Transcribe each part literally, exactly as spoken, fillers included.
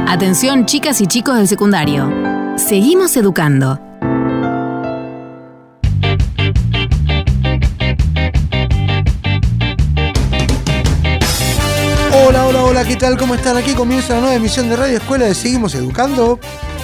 Atención, chicas y chicos del secundario. Seguimos educando. Hola, hola, hola, ¿qué tal? ¿Cómo están? Aquí comienza la nueva emisión de Radio Escuela de Seguimos Educando.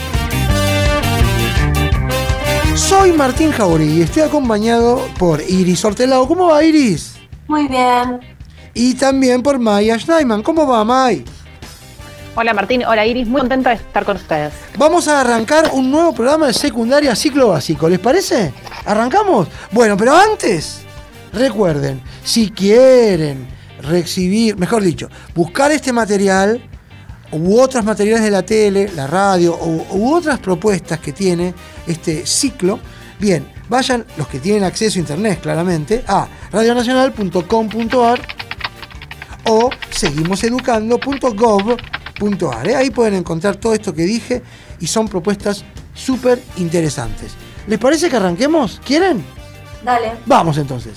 Soy Martín Jauregui y estoy acompañado por Iris Hortelao. ¿Cómo va, Iris? Muy bien. Y también por Maya Schneiman. ¿Cómo va, May? Hola Martín, hola Iris, muy contenta de estar con ustedes. Vamos a arrancar un nuevo programa de secundaria ciclo básico, ¿les parece? ¿Arrancamos? Bueno, pero antes, recuerden, si quieren recibir, mejor dicho, buscar este material u otros materiales de la tele, la radio u, u otras propuestas que tiene este ciclo, bien, vayan los que tienen acceso a internet claramente a radionacional punto com punto a r o seguimoseducando punto gov punto a r, ¿eh? Ahí pueden encontrar todo esto que dije y son propuestas súper interesantes. ¿Les parece que arranquemos? ¿Quieren? Dale. Vamos entonces.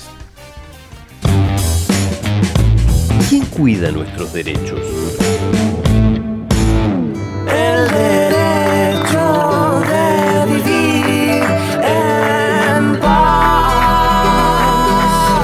¿Quién cuida nuestros derechos? El derecho de vivir en paz,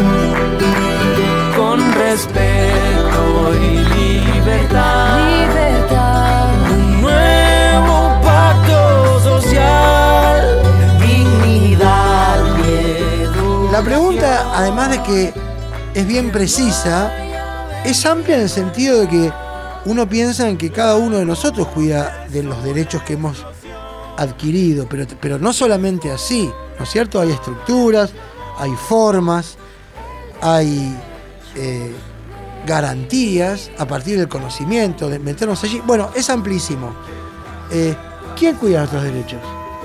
con respeto y libertad. Libertad. Un nuevo pacto social, dignidad y educación. La pregunta, además de que es bien precisa, es amplia en el sentido de que uno piensa en que cada uno de nosotros cuida de los derechos que hemos adquirido, pero, pero no solamente así, ¿no es cierto? Hay estructuras, hay formas, hay eh, garantías a partir del conocimiento, de meternos allí. Bueno, es amplísimo. Eh, ¿Quién cuida nuestros derechos?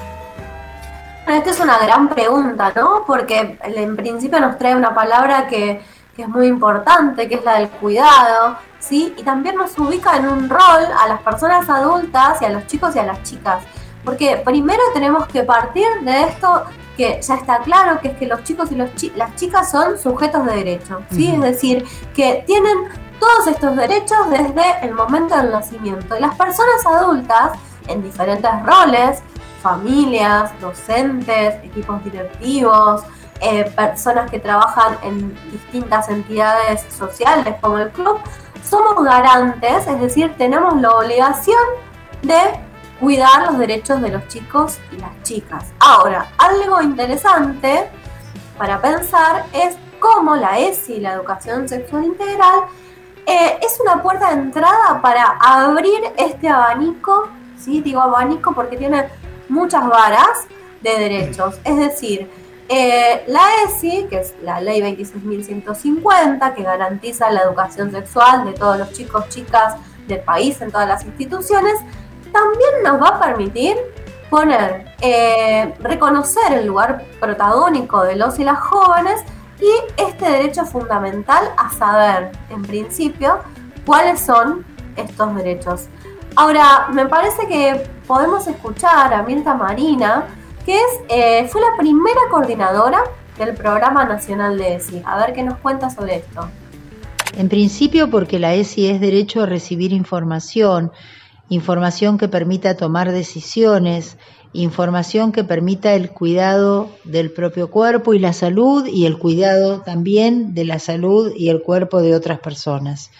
Bueno, esta es una gran pregunta, ¿no? Porque en principio nos trae una palabra que, que es muy importante, que es la del cuidado, ¿sí? Y también nos ubica en un rol a las personas adultas y a los chicos y a las chicas. Porque primero tenemos que partir de esto que ya está claro, que es que los chicos y los chi- las chicas son sujetos de derecho, ¿sí? Uh-huh. Es decir, que tienen todos estos derechos desde el momento del nacimiento. Y las personas adultas, en diferentes roles, familias, docentes, equipos directivos, eh, personas que trabajan en distintas entidades sociales como el club, somos garantes, es decir, tenemos la obligación de cuidar los derechos de los chicos y las chicas. Ahora, algo interesante para pensar es cómo la E S I, la educación sexual integral, eh, es una puerta de entrada para abrir este abanico, ¿sí? Digo abanico porque tiene muchas varas de derechos. Es decir, eh, la E S I, que es la ley veintiséis mil ciento cincuenta, que garantiza la educación sexual de todos los chicos, chicas del país en todas las instituciones, también nos va a permitir poner, eh, reconocer el lugar protagónico de los y las jóvenes y este derecho fundamental a saber, en principio, cuáles son estos derechos. Ahora, me parece que podemos escuchar a Mirta Marina, que es, eh, fue la primera coordinadora del Programa Nacional de E S I. A ver qué nos cuenta sobre esto. En principio, porque la E S I es derecho a recibir información, información que permita tomar decisiones, información que permita el cuidado del propio cuerpo y la salud, y el cuidado también de la salud y el cuerpo de otras personas.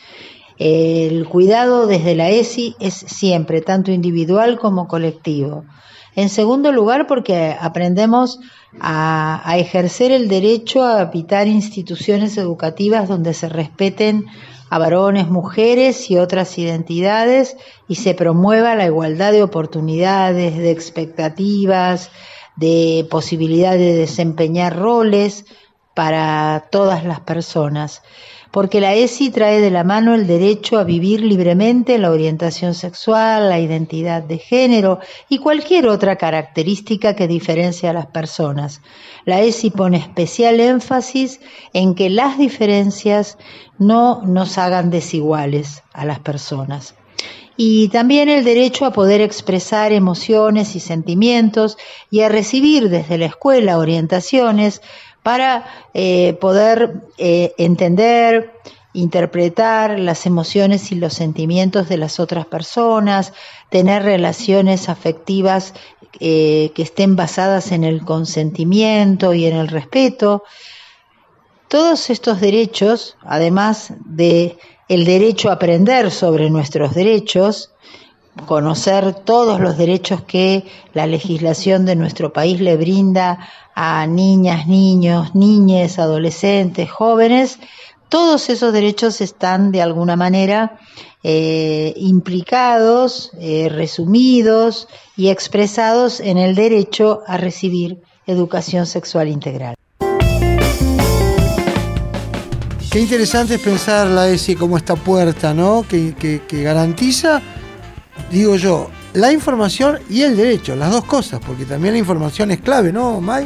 El cuidado desde la E S I es siempre, tanto individual como colectivo. En segundo lugar, porque aprendemos a, a ejercer el derecho a habitar instituciones educativas donde se respeten a varones, mujeres y otras identidades y se promueva la igualdad de oportunidades, de expectativas, de posibilidad de desempeñar roles para todas las personas. Porque la E S I trae de la mano el derecho a vivir libremente la orientación sexual, la identidad de género y cualquier otra característica que diferencie a las personas. La E S I pone especial énfasis en que las diferencias no nos hagan desiguales a las personas. Y también el derecho a poder expresar emociones y sentimientos y a recibir desde la escuela orientaciones para eh, poder eh, entender, interpretar las emociones y los sentimientos de las otras personas, tener relaciones afectivas eh, que estén basadas en el consentimiento y en el respeto. Todos estos derechos, además de el derecho a aprender sobre nuestros derechos, conocer todos los derechos que la legislación de nuestro país le brinda a niñas, niños, niñes, adolescentes, jóvenes, todos esos derechos están de alguna manera eh, implicados, eh, resumidos y expresados en el derecho a recibir educación sexual integral. Qué interesante es pensar la E S I como esta puerta, ¿no? Que, que, que garantiza, digo yo, la información y el derecho, las dos cosas, porque también la información es clave, ¿no, May?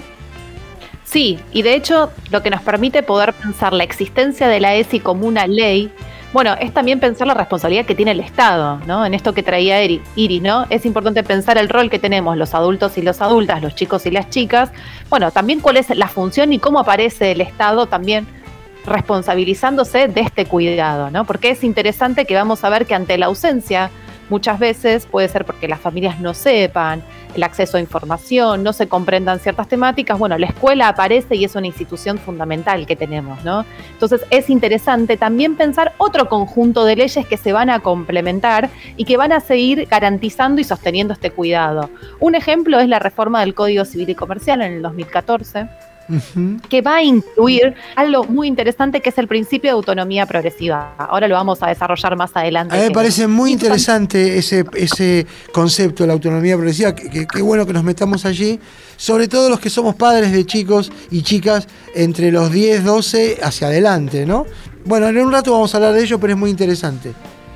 Sí, y de hecho lo que nos permite poder pensar la existencia de la E S I como una ley, bueno, es también pensar la responsabilidad que tiene el Estado, ¿no? En esto que traía Iris, ¿no? Es importante pensar el rol que tenemos los adultos y las adultas, los chicos y las chicas, bueno, también cuál es la función y cómo aparece el Estado también responsabilizándose de este cuidado, ¿no? Porque es interesante que vamos a ver que ante la ausencia, muchas veces puede ser porque las familias no sepan, el acceso a información, no se comprendan ciertas temáticas, bueno, la escuela aparece y es una institución fundamental que tenemos, ¿no? Entonces es interesante también pensar otro conjunto de leyes que se van a complementar y que van a seguir garantizando y sosteniendo este cuidado. Un ejemplo es la reforma del Código Civil y Comercial en el dos mil catorce, Uh-huh. que va a incluir algo muy interesante que es el principio de autonomía progresiva. Ahora lo vamos a desarrollar más adelante. A mí me parece muy interesante ese, ese concepto de la autonomía progresiva. Qué bueno que nos metamos allí, sobre todo los que somos padres de chicos y chicas entre los diez, doce hacia adelante, ¿no? Bueno, en un rato vamos a hablar de ello, pero es muy interesante.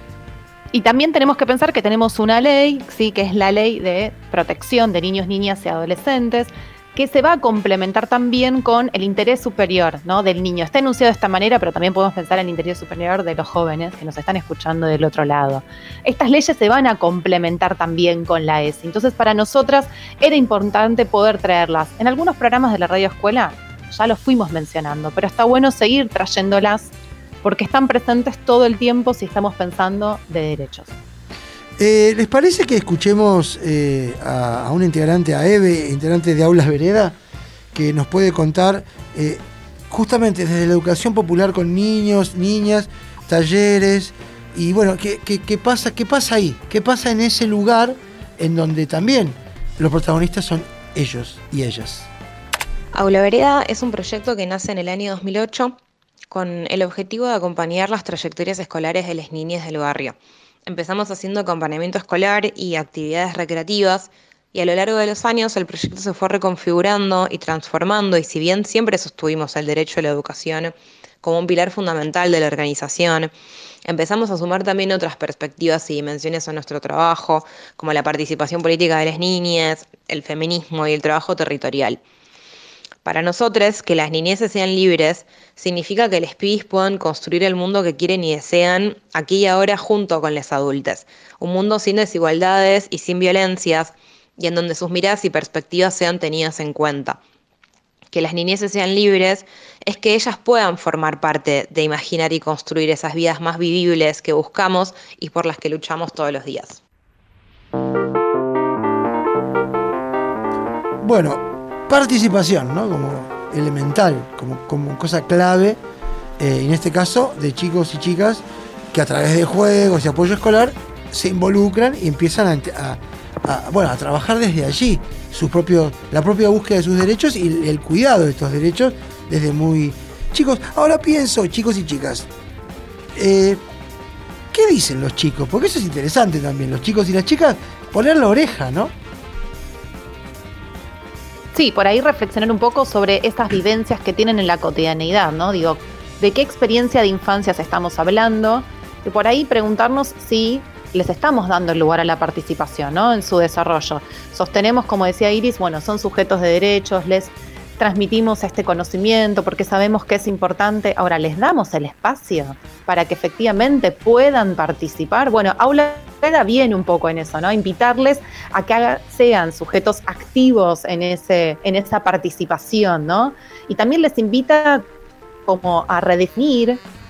Y también tenemos que pensar que tenemos una ley, sí, que es la ley de protección de niños, niñas y adolescentes, que se va a complementar también con el interés superior, ¿no? del niño. Está enunciado de esta manera, pero también podemos pensar en el interés superior de los jóvenes que nos están escuchando del otro lado. Estas leyes se van a complementar también con la E S I. Entonces, para nosotras era importante poder traerlas. En algunos programas de la Radio Escuela ya los fuimos mencionando, pero está bueno seguir trayéndolas porque están presentes todo el tiempo si estamos pensando de derechos. Eh, ¿Les parece que escuchemos eh, a, a un integrante, a Eve, integrante de Aulas Vereda, que nos puede contar eh, justamente desde la educación popular con niños, niñas, talleres, y bueno, ¿qué, qué, qué pasa, qué pasa ahí? ¿Qué pasa en ese lugar en donde también los protagonistas son ellos y ellas? Aula Vereda es un proyecto que nace en el año dos mil ocho con el objetivo de acompañar las trayectorias escolares de las niñas del barrio. Empezamos haciendo acompañamiento escolar y actividades recreativas y a lo largo de los años el proyecto se fue reconfigurando y transformando y si bien siempre sostuvimos el derecho a la educación como un pilar fundamental de la organización, empezamos a sumar también otras perspectivas y dimensiones a nuestro trabajo como la participación política de las niñas, el feminismo y el trabajo territorial. Para nosotros, que las niñeces sean libres significa que los pibis puedan construir el mundo que quieren y desean aquí y ahora junto con los adultos. Un mundo sin desigualdades y sin violencias y en donde sus miradas y perspectivas sean tenidas en cuenta. Que las niñeces sean libres es que ellas puedan formar parte de imaginar y construir esas vidas más vivibles que buscamos y por las que luchamos todos los días. Bueno, participación, ¿no? Como elemental, como, como cosa clave, eh, en este caso, de chicos y chicas que a través de juegos y apoyo escolar se involucran y empiezan a, a, a, bueno, a trabajar desde allí sus propios, la propia búsqueda de sus derechos y el, el cuidado de estos derechos desde muy chicos. Ahora pienso, chicos y chicas, eh, ¿qué dicen los chicos? Porque eso es interesante también, los chicos y las chicas, poner la oreja, ¿no? Sí, por ahí reflexionar un poco sobre estas vivencias que tienen en la cotidianeidad, ¿no? Digo, ¿de qué experiencia de infancias estamos hablando? Y por ahí preguntarnos si les estamos dando el lugar a la participación, ¿no? En su desarrollo. Sostenemos, como decía Iris, bueno, son sujetos de derechos, les transmitimos este conocimiento porque sabemos que es importante. Ahora, ¿les damos el espacio para que efectivamente puedan participar? Bueno, Aula Vereda viene un poco en eso, ¿no? Invitarles a que haga, sean sujetos activos en, ese, en esa participación, ¿no? Y también les invita como a redefinir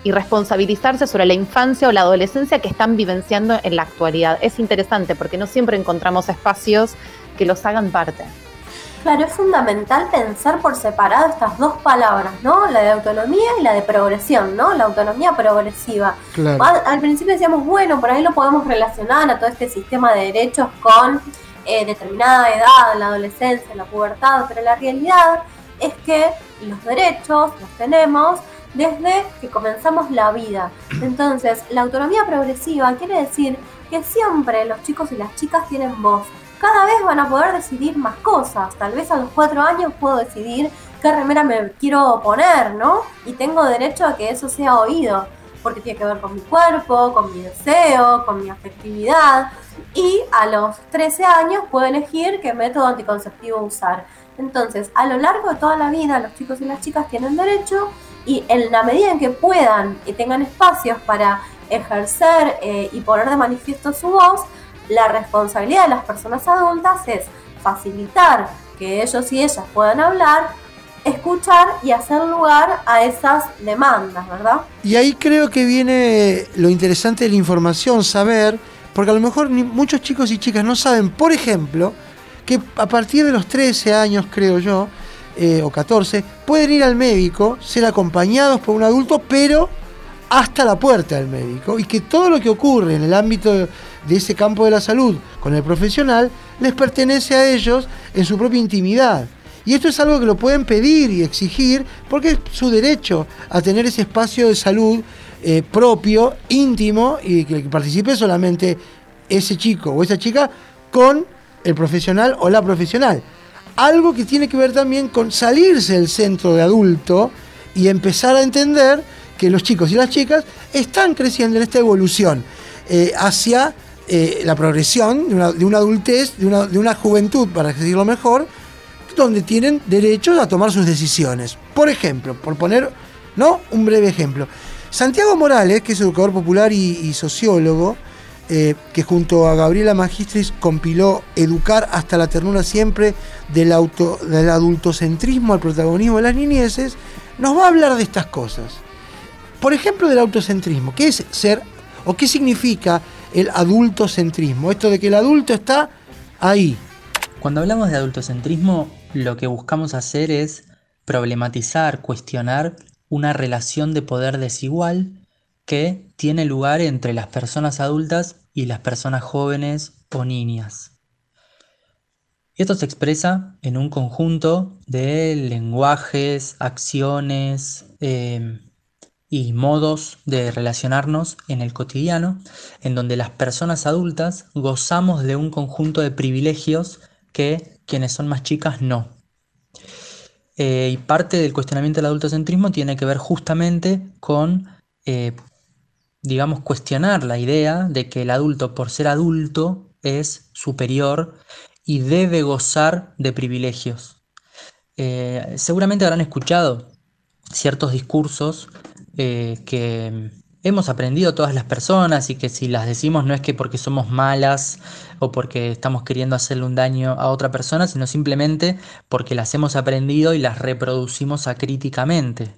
y responsabilizarse sobre la infancia o la adolescencia que están vivenciando en la actualidad. Es interesante porque no siempre encontramos espacios que los hagan parte. Claro, es fundamental pensar por separado estas dos palabras, ¿no? La de autonomía y la de progresión, ¿no? La autonomía progresiva. Claro. Al, al principio decíamos, bueno, por ahí lo podemos relacionar a todo este sistema de derechos con eh, determinada edad, la adolescencia, la pubertad, pero la realidad es que los derechos los tenemos desde que comenzamos la vida. Entonces, la autonomía progresiva quiere decir que siempre los chicos y las chicas tienen voz. Cada vez van a poder decidir más cosas. Tal vez a los cuatro años puedo decidir qué remera me quiero poner, ¿no? Y tengo derecho a que eso sea oído, porque tiene que ver con mi cuerpo, con mi deseo, con mi afectividad. Y a los trece años puedo elegir qué método anticonceptivo usar. Entonces, a lo largo de toda la vida, los chicos y las chicas tienen derecho, y en la medida en que puedan y tengan espacios para ejercer eh, y poner de manifiesto su voz, la responsabilidad de las personas adultas es facilitar que ellos y ellas puedan hablar, escuchar y hacer lugar a esas demandas, ¿verdad? Y ahí creo que viene lo interesante de la información, saber, porque a lo mejor ni muchos chicos y chicas no saben, por ejemplo, que a partir de los trece años, creo yo, eh, o catorce, pueden ir al médico, ser acompañados por un adulto, pero hasta la puerta del médico, y que todo lo que ocurre en el ámbito de, de ese campo de la salud con el profesional les pertenece a ellos en su propia intimidad. Y esto es algo que lo pueden pedir y exigir porque es su derecho a tener ese espacio de salud eh, propio, íntimo, y que, que participe solamente ese chico o esa chica con el profesional o la profesional. Algo que tiene que ver también con salirse del centro de adulto y empezar a entender que los chicos y las chicas están creciendo en esta evolución eh, hacia eh, la progresión de una, de una adultez, de una, de una juventud, para decirlo mejor, donde tienen derechos a tomar sus decisiones. Por ejemplo, por poner ¿no? un breve ejemplo, Santiago Morales, que es educador popular y, y sociólogo, eh, que junto a Gabriela Magistris compiló Educar hasta la ternura siempre, del, auto, del adultocentrismo al protagonismo de las niñeces, nos va a hablar de estas cosas. Por ejemplo, del autocentrismo. ¿Qué es ser o qué significa el adultocentrismo? Esto de que el adulto está ahí. Cuando hablamos de adultocentrismo, lo que buscamos hacer es problematizar, cuestionar una relación de poder desigual que tiene lugar entre las personas adultas y las personas jóvenes o niñas. Y esto se expresa en un conjunto de lenguajes, acciones eh, y modos de relacionarnos en el cotidiano, en donde las personas adultas gozamos de un conjunto de privilegios que quienes son más chicas no. Eh, y parte del cuestionamiento del adultocentrismo tiene que ver justamente con, eh, digamos, cuestionar la idea de que el adulto, por ser adulto, es superior y debe gozar de privilegios. Eh, seguramente habrán escuchado ciertos discursos eh, que hemos aprendido todas las personas y que si las decimos no es que porque somos malas o porque estamos queriendo hacerle un daño a otra persona, sino simplemente porque las hemos aprendido y las reproducimos acríticamente.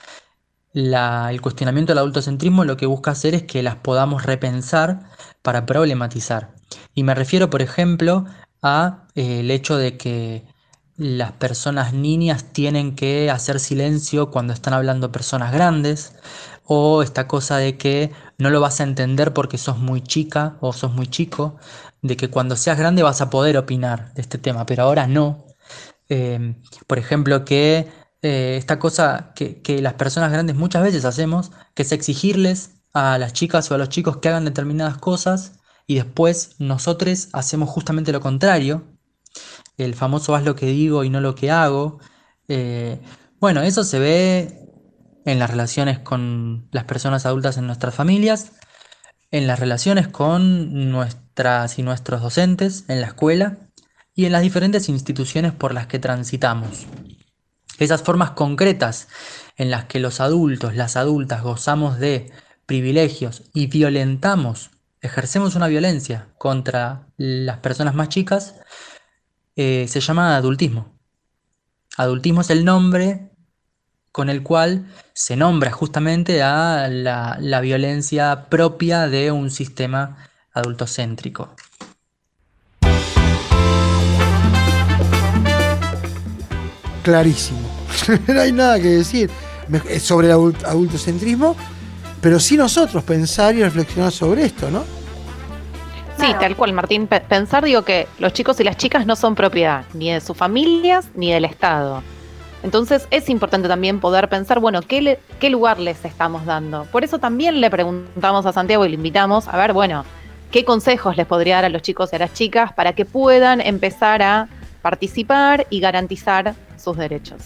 La, el cuestionamiento del adultocentrismo lo que busca hacer es que las podamos repensar para problematizar. Y me refiero, por ejemplo, a eh, el hecho de que las personas niñas tienen que hacer silencio cuando están hablando personas grandes, o esta cosa de que no lo vas a entender porque sos muy chica o sos muy chico, de que cuando seas grande vas a poder opinar de este tema, pero ahora no. Eh, por ejemplo, que eh, esta cosa que, que las personas grandes muchas veces hacemos, que es exigirles a las chicas o a los chicos que hagan determinadas cosas y después nosotros hacemos justamente lo contrario. El famoso haz lo que digo y no lo que hago. Eh, bueno, eso se ve en las relaciones con las personas adultas en nuestras familias, en las relaciones con nuestras y nuestros docentes en la escuela y en las diferentes instituciones por las que transitamos. Esas formas concretas en las que los adultos, las adultas gozamos de privilegios y violentamos, ejercemos una violencia contra las personas más chicas, eh, se llama adultismo. Adultismo es el nombre con el cual se nombra justamente a la, la violencia propia de un sistema adultocéntrico. Clarísimo. No hay nada que decir sobre el adultocentrismo, pero sí nosotros pensar y reflexionar sobre esto, ¿no? Sí, claro. Tal cual, Martín. P- pensar, digo, que los chicos y las chicas no son propiedad ni de sus familias ni del Estado. Entonces es importante también poder pensar, bueno, ¿qué, le, qué lugar les estamos dando? Por eso también le preguntamos a Santiago y le invitamos a ver, bueno, ¿qué consejos les podría dar a los chicos y a las chicas para que puedan empezar a participar y garantizar sus derechos?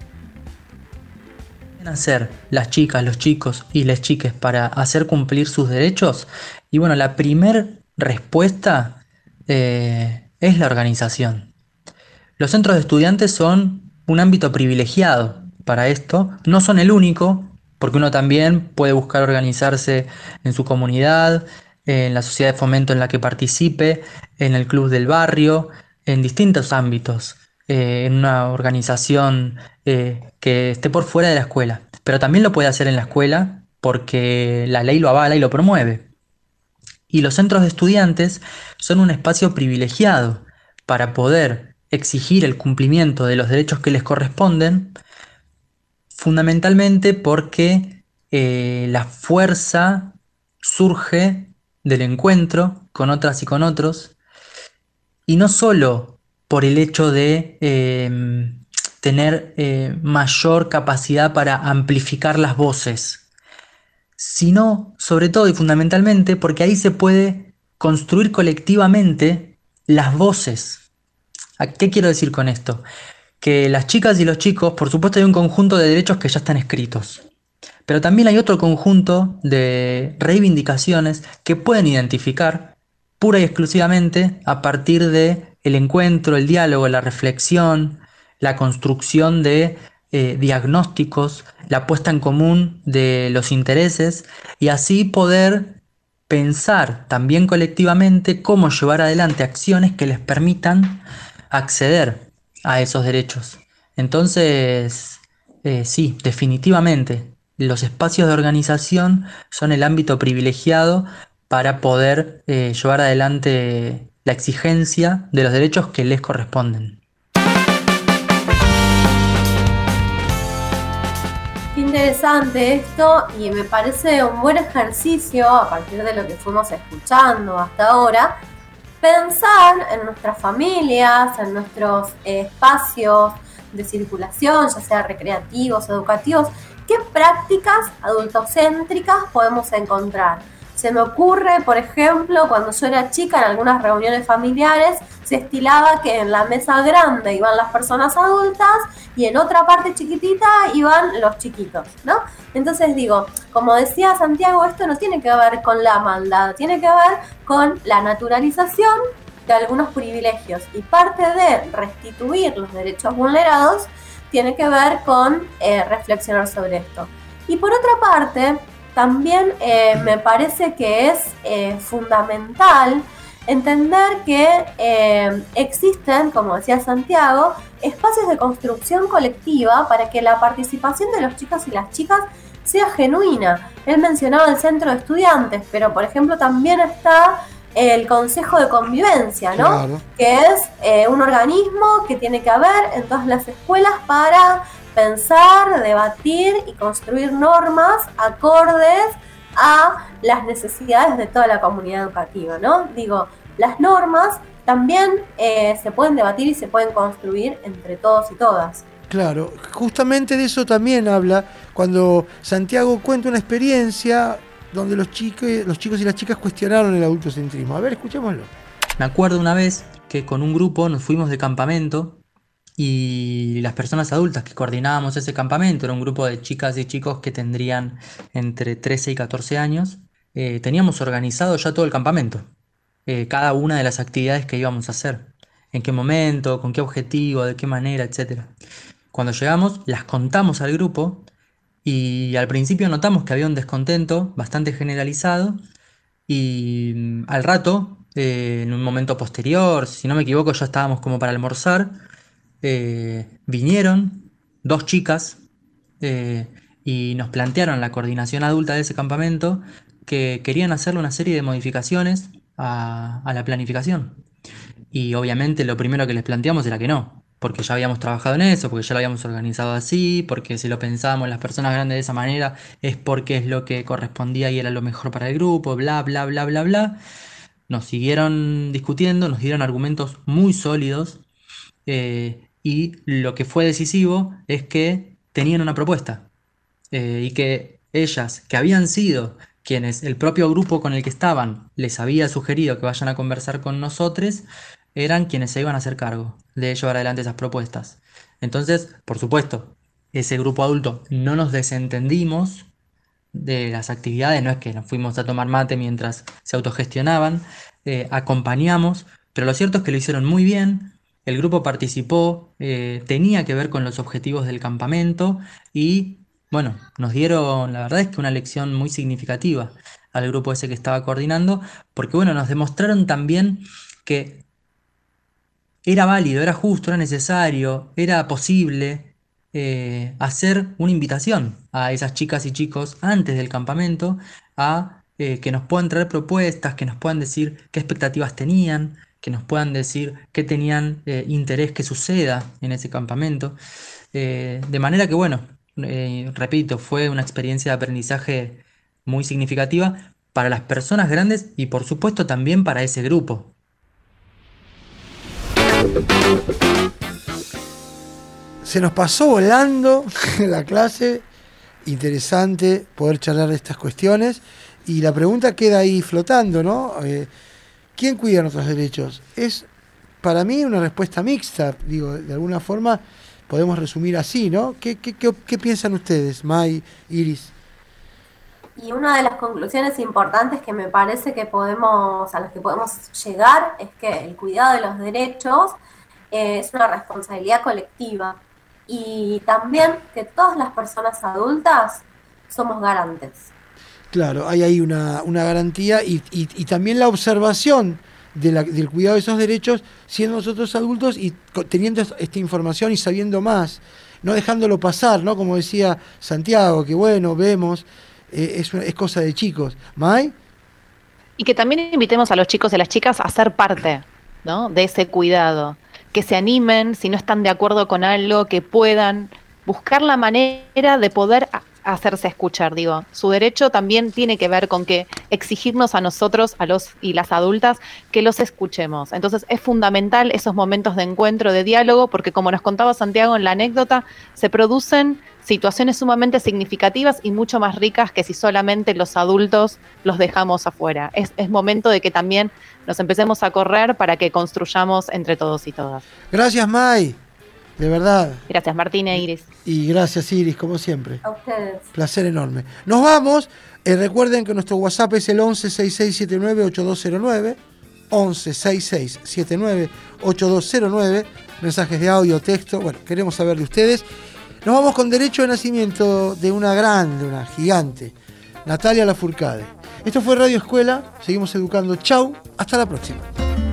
¿Qué pueden hacer las chicas, los chicos y las chiques para hacer cumplir sus derechos? Y bueno, la primera respuesta eh, es la organización. Los centros de estudiantes son un ámbito privilegiado para esto. No son el único, porque uno también puede buscar organizarse en su comunidad, en la sociedad de fomento en la que participe, en el club del barrio, en distintos ámbitos, eh, en una organización eh, que esté por fuera de la escuela. Pero también lo puede hacer en la escuela porque la ley lo avala y lo promueve. Y los centros de estudiantes son un espacio privilegiado para poder exigir el cumplimiento de los derechos que les corresponden, fundamentalmente porque eh, la fuerza surge del encuentro con otras y con otros, y no solo por el hecho de eh, tener eh, mayor capacidad para amplificar las voces, sino sobre todo y fundamentalmente porque ahí se puede construir colectivamente las voces. ¿Qué quiero decir con esto? Que las chicas y los chicos, por supuesto, hay un conjunto de derechos que ya están escritos, pero también hay otro conjunto de reivindicaciones que pueden identificar pura y exclusivamente a partir de el encuentro, el diálogo, la reflexión, la construcción de eh, diagnósticos, la puesta en común de los intereses, y así poder pensar también colectivamente cómo llevar adelante acciones que les permitan acceder a esos derechos. Entonces, eh, sí, definitivamente, los espacios de organización son el ámbito privilegiado para poder eh, llevar adelante la exigencia de los derechos que les corresponden. Qué interesante esto, y me parece un buen ejercicio a partir de lo que fuimos escuchando hasta ahora, pensar en nuestras familias, en nuestros eh, espacios de circulación, ya sea recreativos, educativos, qué prácticas adultocéntricas podemos encontrar. Se me ocurre, por ejemplo, cuando yo era chica, en algunas reuniones familiares, se estilaba que en la mesa grande iban las personas adultas y en otra parte chiquitita iban los chiquitos, ¿no? Entonces digo, como decía Santiago, esto no tiene que ver con la maldad, tiene que ver con la naturalización de algunos privilegios, y parte de restituir los derechos vulnerados tiene que ver con eh, reflexionar sobre esto. Y por otra parte, también eh, me parece que es eh, fundamental entender que eh, existen, como decía Santiago, espacios de construcción colectiva para que la participación de los chicos y las chicas sea genuina. Él mencionaba el centro de estudiantes, pero por ejemplo también está el Consejo de Convivencia, ¿no? Claro. Que es eh, un organismo que tiene que haber en todas las escuelas para pensar, debatir y construir normas acordes a las necesidades de toda la comunidad educativa, ¿no? Digo, las normas también eh, se pueden debatir y se pueden construir entre todos y todas. Claro, justamente de eso también habla cuando Santiago cuenta una experiencia donde los chicos, los chicos y las chicas cuestionaron el adultocentrismo. A ver, escuchémoslo. Me acuerdo una vez que con un grupo nos fuimos de campamento, y las personas adultas que coordinábamos ese campamento, era un grupo de chicas y chicos que tendrían entre trece y catorce años, eh, teníamos organizado ya todo el campamento, eh, cada una de las actividades que íbamos a hacer, en qué momento, con qué objetivo, de qué manera, etcétera. Cuando llegamos, las contamos al grupo, y al principio notamos que había un descontento bastante generalizado, y mm, al rato, eh, en un momento posterior, si no me equivoco, ya estábamos como para almorzar, Eh, vinieron dos chicas eh, y nos plantearon la coordinación adulta de ese campamento que querían hacerle una serie de modificaciones a, a la planificación. Y obviamente lo primero que les planteamos era que no, porque ya habíamos trabajado en eso, porque ya lo habíamos organizado así, porque si lo pensábamos las personas grandes de esa manera es porque es lo que correspondía y era lo mejor para el grupo, bla, bla, bla, bla, bla. Nos siguieron discutiendo, nos dieron argumentos muy sólidos, eh, y lo que fue decisivo es que tenían una propuesta, eh, y que ellas, que habían sido quienes el propio grupo con el que estaban les había sugerido que vayan a conversar con nosotros, eran quienes se iban a hacer cargo de llevar adelante esas propuestas. Entonces, por supuesto, ese grupo adulto no nos desentendimos de las actividades, no es que nos fuimos a tomar mate mientras se autogestionaban, eh, acompañamos, pero lo cierto es que lo hicieron muy bien, el grupo participó, eh, tenía que ver con los objetivos del campamento y bueno, nos dieron, la verdad es que una lección muy significativa al grupo ese que estaba coordinando, porque bueno, nos demostraron también que era válido, era justo, era necesario, era posible eh, hacer una invitación a esas chicas y chicos antes del campamento a eh, que nos puedan traer propuestas, que nos puedan decir qué expectativas tenían, que nos puedan decir qué tenían eh, interés que suceda en ese campamento. Eh, de manera que bueno, eh, repito, fue una experiencia de aprendizaje muy significativa para las personas grandes y por supuesto también para ese grupo. Se nos pasó volando la clase, interesante poder charlar de estas cuestiones y la pregunta queda ahí flotando, ¿no? Eh, ¿Quién cuida nuestros derechos? Es para mí una respuesta mixta, digo, de alguna forma podemos resumir así, ¿no? ¿Qué, qué, qué, qué piensan ustedes, May, Iris? Y una de las conclusiones importantes que me parece que podemos, a las que podemos llegar es que el cuidado de los derechos eh, es una responsabilidad colectiva y también que todas las personas adultas somos garantes. Claro, hay ahí una, una garantía y, y, y también la observación de la, del cuidado de esos derechos siendo nosotros adultos y teniendo esta información y sabiendo más, no dejándolo pasar, ¿no? Como decía Santiago, que bueno, vemos... Eh, es, es cosa de chicos. ¿May? Y que también invitemos a los chicos y a las chicas a ser parte, ¿no? de ese cuidado. Que se animen, si no están de acuerdo con algo, que puedan buscar la manera de poder hacerse escuchar. Digo, su derecho también tiene que ver con que exigirnos a nosotros, a los y las adultas, que los escuchemos. Entonces es fundamental esos momentos de encuentro, de diálogo, porque como nos contaba Santiago en la anécdota, se producen situaciones sumamente significativas y mucho más ricas que si solamente los adultos los dejamos afuera. Es, es momento de que también nos empecemos a correr para que construyamos entre todos y todas. Gracias, May. De verdad. Gracias, Martín e Iris. Y gracias, Iris, como siempre. A ustedes. Placer enorme. Nos vamos. Eh, recuerden que nuestro WhatsApp es el once sesenta y seis setenta y nueve ochenta y dos cero nueve. once sesenta y seis setenta y nueve ochenta y dos cero nueve. Mensajes de audio, texto. Bueno, queremos saber de ustedes. Nos vamos con derecho de nacimiento de una grande, una gigante, Natalia Lafourcade. Esto fue Radio Escuela. Seguimos educando. Chau. Hasta la próxima.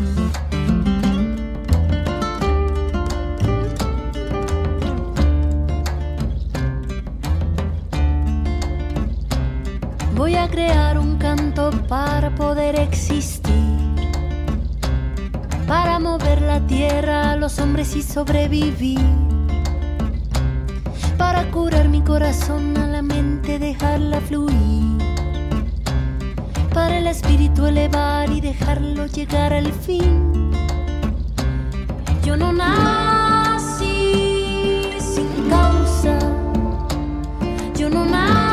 Voy a crear un canto para poder existir, para mover la tierra a los hombres y sobrevivir, para curar mi corazón a la mente, dejarla fluir, para el espíritu elevar y dejarlo llegar al fin. Yo no nací sin causa, yo no nací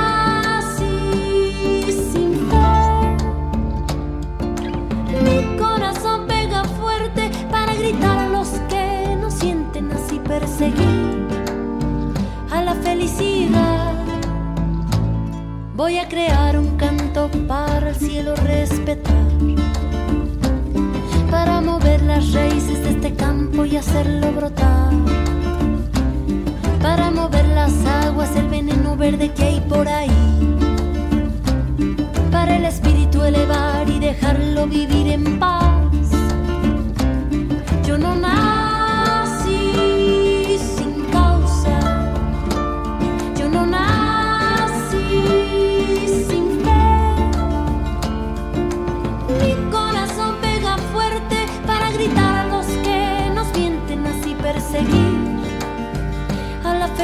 gritar a los que no sienten así, perseguir a la felicidad. Voy a crear un canto para el cielo respetar, para mover las raíces de este campo y hacerlo brotar, para mover las aguas, el veneno verde que hay por ahí, para el espíritu elevar y dejarlo vivir en paz. Yo no nací sin causa, yo no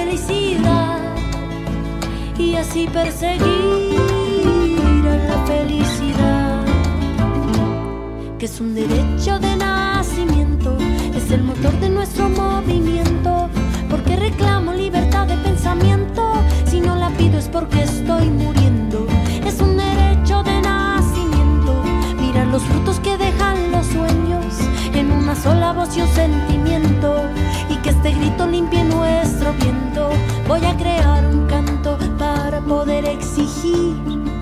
felicidad y así perseguir a la felicidad, que es un derecho de nacimiento, es el motor de nuestro movimiento, porque reclamo libertad de pensamiento, si no la pido es porque estoy muriendo, es un derecho de nacimiento, mirar los frutos que dejan los sueños, en una sola voz y un sentimiento, y que este grito limpie nuestro viento, voy a crear un canto para poder exigir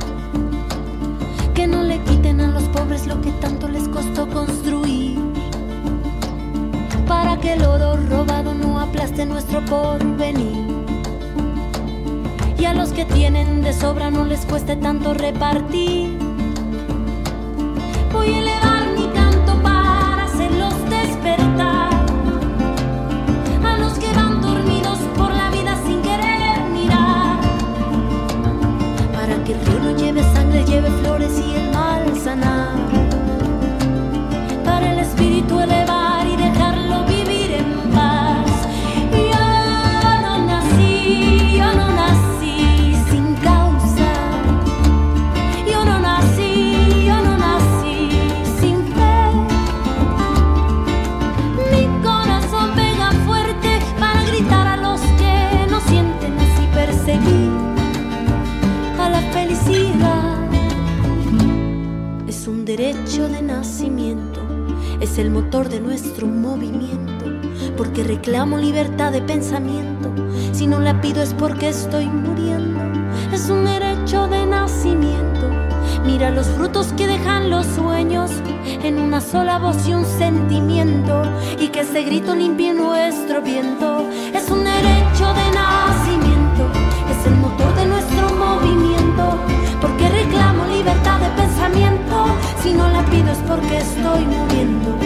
que no le quiten a los pobres lo que tanto les costó construir, para que el oro robado no aplaste nuestro porvenir, y a los que tienen de sobra no les cueste tanto repartir. Voy a elevar mi canto para hacerlos despertar, a los que van dormidos por la vida sin querer mirar, para que el río no lleve sangre, lleve flores y el mal sanar, para el espíritu elevar y dejarlo vivir en paz. Yo no nací, yo no nací sin causa, yo no nací, yo no nací sin fe. Mi corazón pega fuerte para gritar a los que no sienten, así perseguir a la felicidad. Es un derecho de nacimiento, es el motor de nuestro movimiento, porque reclamo libertad de pensamiento, si no la pido es porque estoy muriendo, es un derecho de nacimiento, mira los frutos que dejan los sueños, en una sola voz y un sentimiento, y que ese grito limpie nuestro viento, es un derecho de nacimiento, es el motor de nuestro movimiento, porque reclamo libertad de pensamiento, si no la pido es porque estoy muriendo,